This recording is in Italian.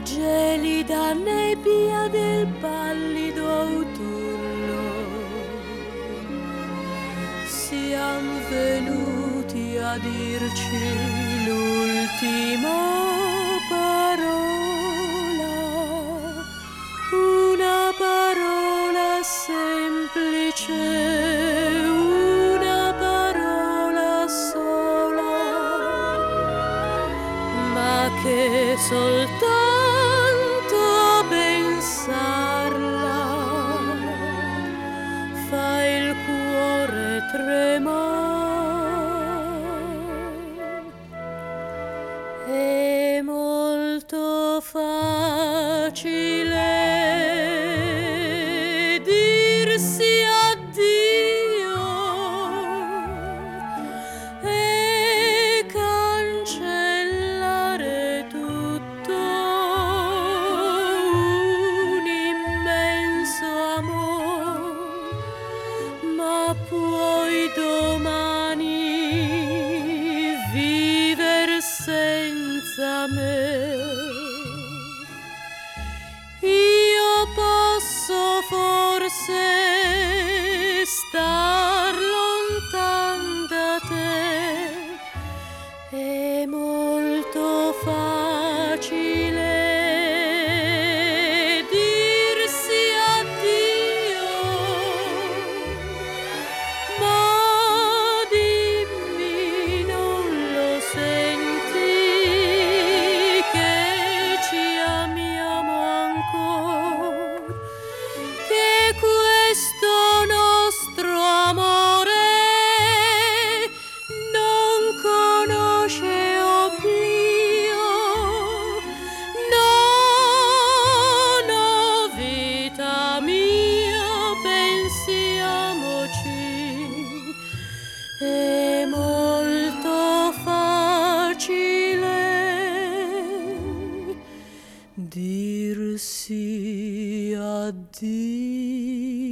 gelida nebbia del pallido autunno, siam venuti a dirci l'ultima parola, una parola semplice, una parola sola, ma che soltanto a pensarla fa il cuore tremar. È molto facile dirsi addio e cancellare tutto un immenso amor, ma puoi domani viver senza me. Io posso forse star lontan da te, è molto facile dirsi addio, ma dimmi, non lo senti che ci amiamo ancora, che questo nostro amore non conosce oblio? No, no, vita mia, pensiamoci, è molto facile dirsi addio.